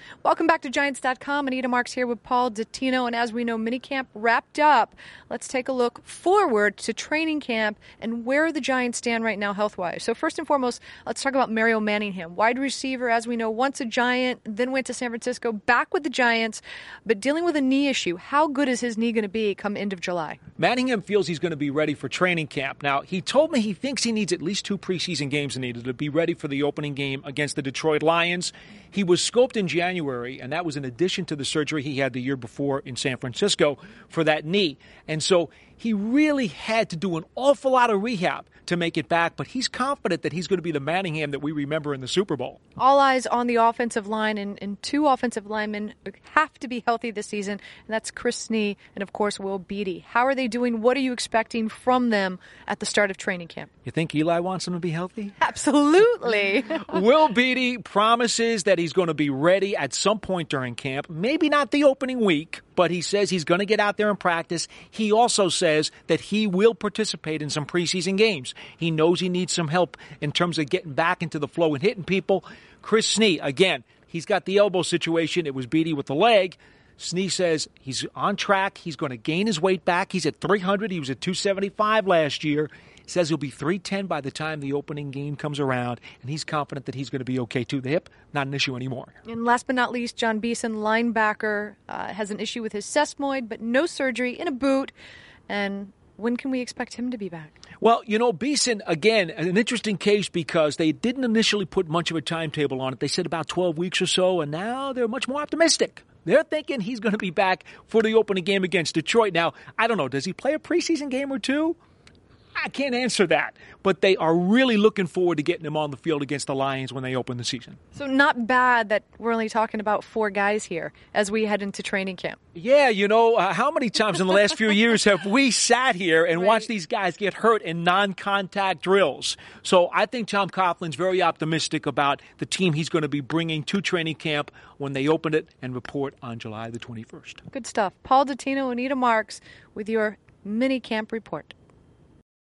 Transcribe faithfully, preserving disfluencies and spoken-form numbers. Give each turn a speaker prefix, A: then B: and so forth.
A: Welcome back to Giants dot com. Anita Marks here with Paul Dottino. And as we know, minicamp wrapped up. Let's take a look forward to training camp and where the Giants stand right now health-wise. So first and foremost, let's talk about Mario Manningham. Wide receiver, as we know, once a Giant, then went to San Francisco, back with the Giants, but dealing with a knee issue. How good is his knee going to be come end of July?
B: Manningham feels he's going to be ready for training camp. Now, he told me he thinks he needs at least two preseason games needed to be ready for the opening game against the Detroit Lions. He was scoped in January, and that was in addition to the surgery he had the year before in San Francisco for that knee. And so he really had to do an awful lot of rehab to make it back, but he's confident that he's going to be the Manningham that we remember in the Super Bowl.
A: All eyes on the offensive line, and, and two offensive linemen have to be healthy this season, and that's Chris Snee and, of course, Will Beatty. How are they doing? What are you expecting from them at the start of training camp?
B: You think Eli wants them to be healthy?
A: Absolutely.
B: Will Beatty promises that he's going to be ready at some point during camp, maybe not the opening week, but he says he's going to get out there and practice. He also says that he will participate in some preseason games. He knows he needs some help in terms of getting back into the flow and hitting people. Chris Snee, again, he's got the elbow situation. It was Beatty with the leg. Snee says he's on track. He's going to gain his weight back. He's at three hundred. He was at two seventy-five last year. He says he'll be three ten by the time the opening game comes around, and he's confident that he's going to be okay, too. The hip, not an issue anymore.
A: And last but not least, John Beeson, linebacker, uh, has an issue with his sesamoid, but no surgery, in a boot. And when can we expect him to be back?
B: Well, you know, Beeson, again, an interesting case because they didn't initially put much of a timetable on it. They said about twelve weeks or so, and now they're much more optimistic. They're thinking he's going to be back for the opening game against Detroit. Now, I don't know, does he play a preseason game or two? I can't answer that, but they are really looking forward to getting him on the field against the Lions when they open the season.
A: So not bad that we're only talking about four guys here as we head into training camp.
B: Yeah, you know, uh, how many times in the last few years have we sat here and right. watched these guys get hurt in non-contact drills? So I think Tom Coughlin's very optimistic about the team he's going to be bringing to training camp when they open it and report on July the twenty-first.
A: Good stuff. Paul Dottino, Anita Marks with your mini camp report.